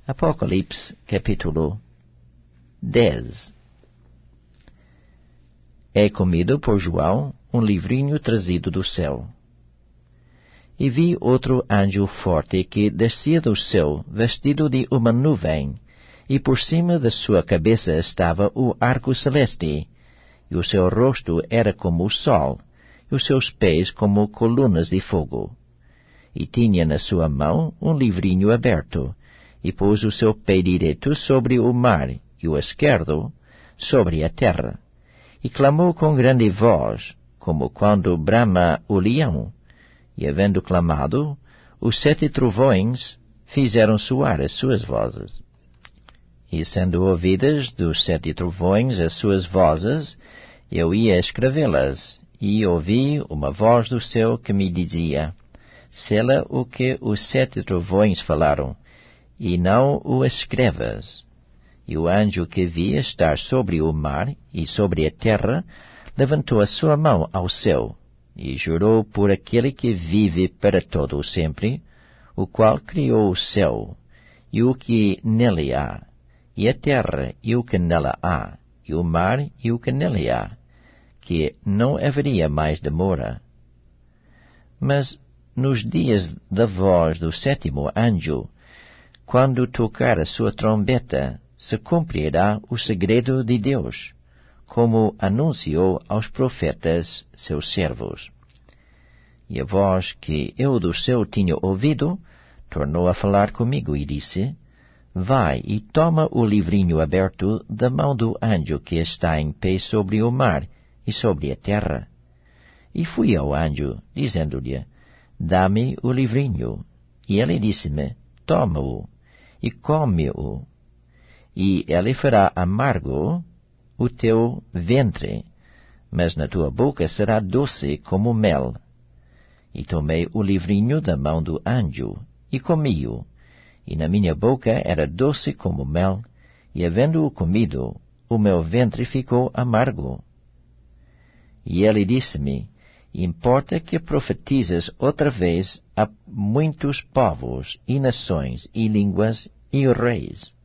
Apocalipse, capítulo 10. É comido por João um livrinho trazido do céu. E vi outro anjo forte que descia do céu, vestido de uma nuvem, e por cima da sua cabeça estava o arco celeste, e o seu rosto era como o sol, e os seus pés como colunas de fogo. E tinha na sua mão um livrinho aberto, e pôs o seu pé direito sobre o mar, e o esquerdo sobre a terra. E clamou com grande voz, como quando brama o leão. E havendo clamado, os 7 trovões fizeram soar as suas vozes. E sendo ouvidas dos 7 trovões as suas vozes, eu ia escrevê-las, e ouvi uma voz do céu que me dizia: sela o que os 7 trovões falaram, e não o escrevas. E o anjo que vi estar sobre o mar e sobre a terra levantou a sua mão ao céu, e jurou por aquele que vive para todo o sempre, o qual criou o céu, e o que nele há, e a terra e o que nela há, e o mar e o que nele há, que não haveria mais demora. Mas nos dias da voz do 7º anjo, quando tocar a sua trombeta, se cumprirá o segredo de Deus, como anunciou aos profetas, seus servos. E a voz que eu do céu tinha ouvido, tornou a falar comigo e disse: vai e toma o livrinho aberto da mão do anjo que está em pé sobre o mar e sobre a terra. E fui ao anjo, dizendo-lhe: dá-me o livrinho. E ele disse-me: toma-o e come-o, e ele fará amargo o teu ventre, mas na tua boca será doce como mel. E tomei o livrinho da mão do anjo, e comi-o, e na minha boca era doce como mel, e havendo-o comido, o meu ventre ficou amargo. E ele disse-me: importa que profetizes outra vez a muitos povos, e nações, e línguas, e reis.